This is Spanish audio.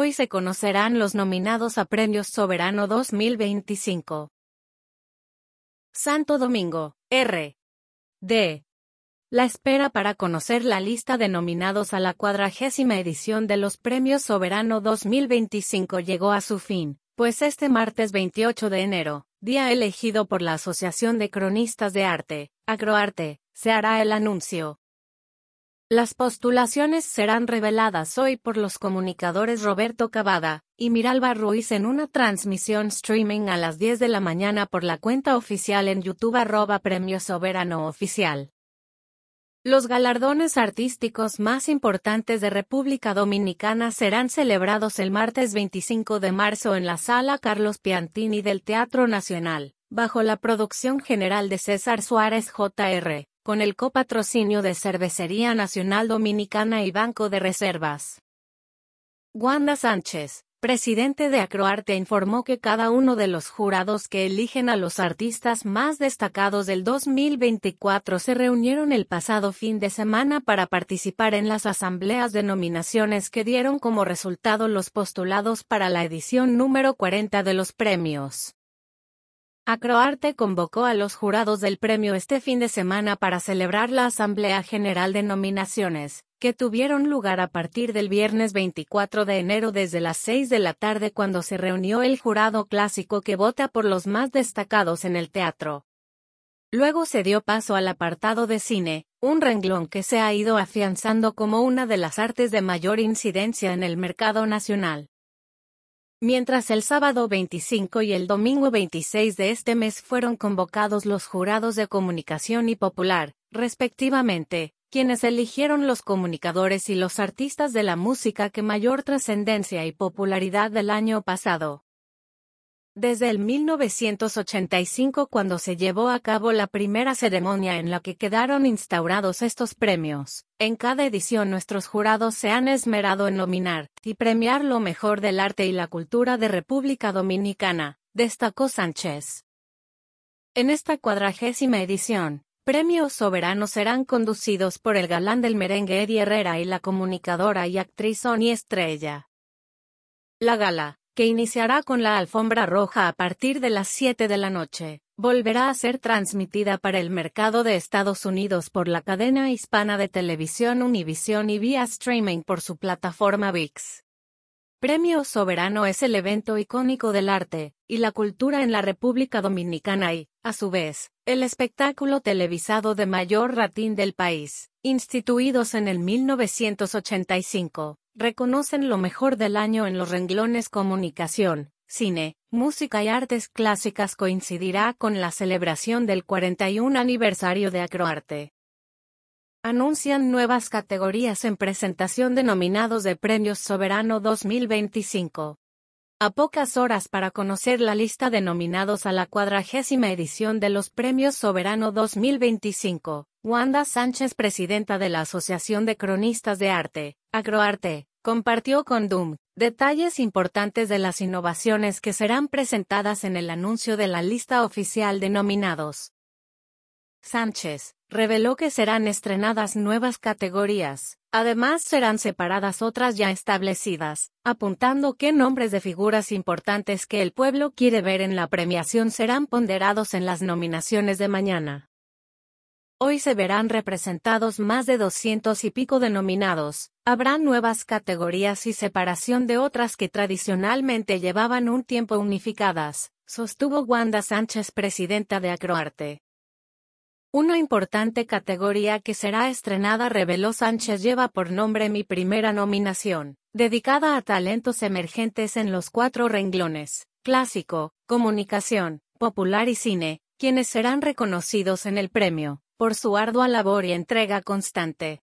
Hoy se conocerán los nominados a Premios Soberano 2025. Santo Domingo, R.D. La espera para conocer la lista de nominados a la 40ª edición de los Premios Soberano 2025 llegó a su fin, pues este martes 28 de enero, día elegido por la Asociación de Cronistas de Arte, Acroarte, se hará el anuncio. Las postulaciones serán reveladas hoy por los comunicadores Roberto Cavada y Miralba Ruiz en una transmisión streaming a las 10 de la mañana por la cuenta oficial en YouTube @Premio Soberano Oficial. Los galardones artísticos más importantes de República Dominicana serán celebrados el martes 25 de marzo en la Sala Carlos Piantini del Teatro Nacional, bajo la producción general de César Suárez Jr., con el copatrocinio de Cervecería Nacional Dominicana y Banco de Reservas. Wanda Sánchez, presidente de Acroarte, informó que cada uno de los jurados que eligen a los artistas más destacados del 2024 se reunieron el pasado fin de semana para participar en las asambleas de nominaciones que dieron como resultado los postulados para la edición número 40 de los premios. Acroarte convocó a los jurados del premio este fin de semana para celebrar la Asamblea General de Nominaciones, que tuvieron lugar a partir del viernes 24 de enero desde las 6 de la tarde, cuando se reunió el jurado clásico que vota por los más destacados en el teatro. Luego se dio paso al apartado de cine, un renglón que se ha ido afianzando como una de las artes de mayor incidencia en el mercado nacional. Mientras el sábado 25 y el domingo 26 de este mes fueron convocados los jurados de comunicación y popular, respectivamente, quienes eligieron los comunicadores y los artistas de la música que mayor trascendencia y popularidad del año pasado. Desde el 1985, cuando se llevó a cabo la primera ceremonia en la que quedaron instaurados estos premios, en cada edición nuestros jurados se han esmerado en nominar y premiar lo mejor del arte y la cultura de República Dominicana, destacó Sánchez. En esta 40ª edición, Premios Soberanos serán conducidos por el galán del merengue Eddie Herrera y la comunicadora y actriz Sonia Estrella. La gala, que iniciará con la alfombra roja a partir de las 7 de la noche, volverá a ser transmitida para el mercado de Estados Unidos por la cadena hispana de televisión Univisión y vía streaming por su plataforma ViX. Premio Soberano es el evento icónico del arte y la cultura en la República Dominicana y, a su vez, el espectáculo televisado de mayor rating del país, instituidos en el 1985. Reconocen lo mejor del año en los renglones comunicación, cine, música y artes clásicas. Coincidirá con la celebración del 41 aniversario de Acroarte. Anuncian nuevas categorías en presentación de nominados de Premios Soberano 2025. A pocas horas para conocer la lista de nominados a la 40ª edición de los Premios Soberano 2025, Wanda Sánchez, presidenta de la Asociación de Cronistas de Arte, Acroarte, compartió con DUM detalles importantes de las innovaciones que serán presentadas en el anuncio de la lista oficial de nominados. Sánchez reveló que serán estrenadas nuevas categorías, además serán separadas otras ya establecidas, apuntando que nombres de figuras importantes que el pueblo quiere ver en la premiación serán ponderados en las nominaciones de mañana. Hoy se verán representados más de 200 y pico de nominados, habrá nuevas categorías y separación de otras que tradicionalmente llevaban un tiempo unificadas, sostuvo Wanda Sánchez, presidenta de Acroarte. Una importante categoría que será estrenada, reveló Sánchez, lleva por nombre Mi Primera Nominación, dedicada a talentos emergentes en los 4 renglones, clásico, comunicación, popular y cine, quienes serán reconocidos en el premio por su ardua labor y entrega constante.